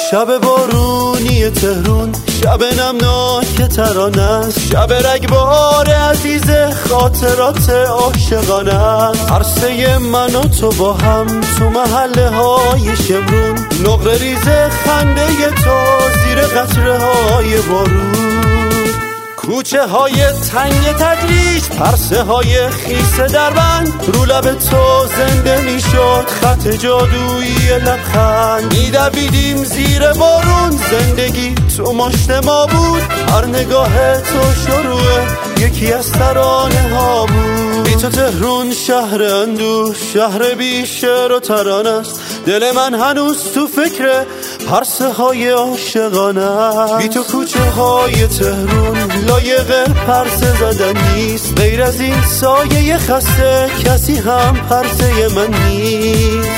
شب بارونی تهرون، شب نمناک ترانه است، شب رگبار عزیز خاطرات عاشقانه است. عرصه من و تو با هم تو محله های شمرون، نقره ریز خنده تو زیر قطره های بارون. کوچه های تنگ تدریج، پرسه های خیس دربند، رو لب تو زنده می شد خط جادویی لبخند. می دویدیم زیر بارون، زندگی تو مشت ما بود، هر نگاه تو شروع یکی از ترانه ها بود. بی تو تهرون شهر اندوه، شهر بی شعر و ترانه است، دل من هنوز تو فکر پرسه های عاشقانه. بی تو کوچه های تهرون لایق پرسه زدن نیست، غیر از این سایه خسته کسی هم پرسه من نیست.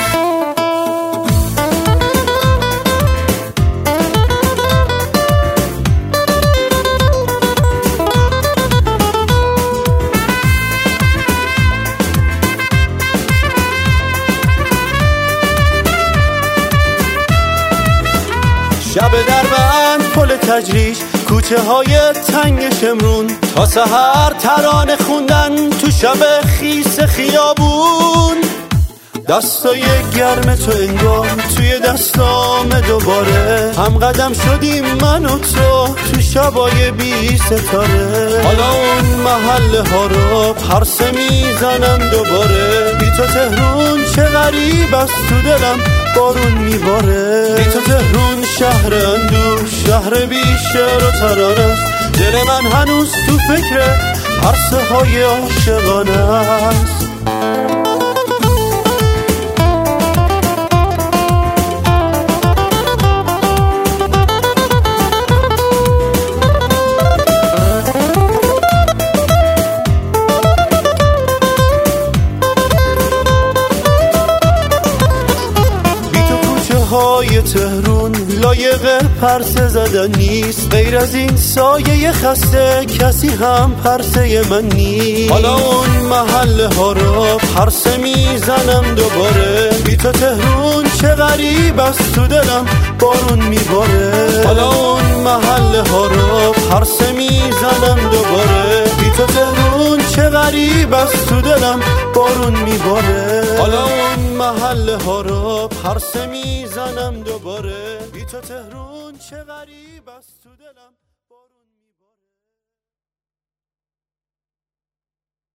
شب دربند پل تجریش، کوچه های تنگ شمرون، تا سحر ترانه خوندن تو شب خیس خیابون. دستای گرم تو انگار توی دستام دوباره، هم قدم شدیم من و تو شبای بی ستاره. حالا اون محله ها رو پرسه میزنم دوباره، بی تو تهرون چه غریب است تو دلم بارون میباره. بی تو تهرون شهر اندوه، شهر بی شعر و ترانه است، دل من هنوز تو فکر پرسه های عاشقانه است. های تهرون لایق پرسه زدن نیست، غیر از این سایه خسته کسی هم پرسه من نیست. حالا اون محله ها رو پرسه میزنم دوباره، بی تو تهرون چه غریب است تو دلم بارون میباره. حالا اون محله ها رو پرسه میزنم دوباره، بی تو تهرون چه غریب است تو دلم بارون میباره. حالا اون محله ها رو پرسه میزنم دوباره، بی تو تهرون چه غریب است تو دلم.